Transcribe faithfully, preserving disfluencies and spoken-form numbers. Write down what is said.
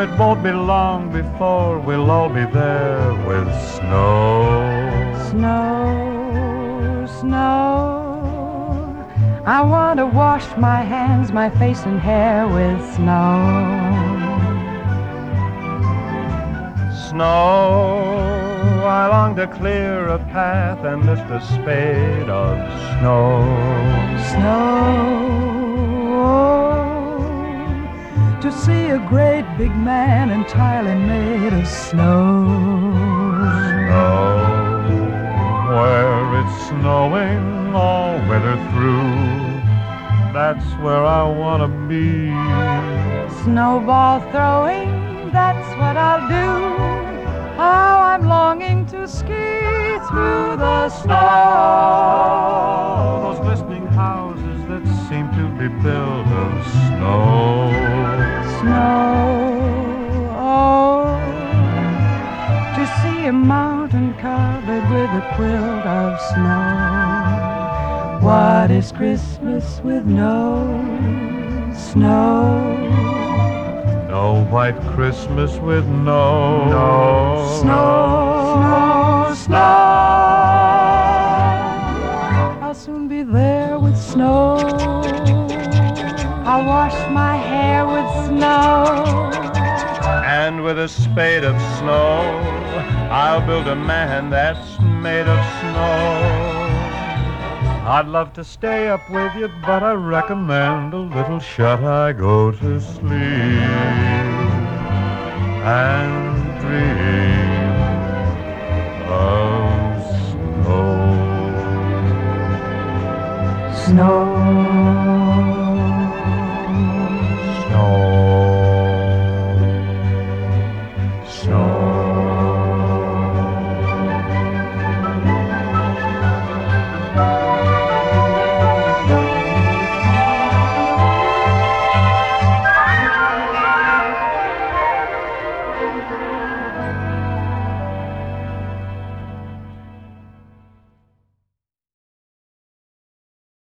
it won't be long before we'll all be there with snow. Snow, snow, I want to wash my hands, my face and hair with snow. Snow, I long to clear a path and lift a spade of snow. Snow, to see a great big man entirely made of snow. Snow, where it's snowing all winter through, that's where I want to be. Snowball throwing, that's what I'll do. How I'm longing to ski through the snow. Those glistening houses that seem to be built of snow. Snow, oh, to see a mountain covered with a quilt of snow. What is Christmas with no snow? No white Christmas with no, no Snow, snow, snow. I'll soon be there with snow. I'll wash my hair with snow. And with a spade of snow, I'll build a man that's made of snow. I'd love to stay up with you, but I recommend a little shut-eye go to sleep and dream of snow. Snow.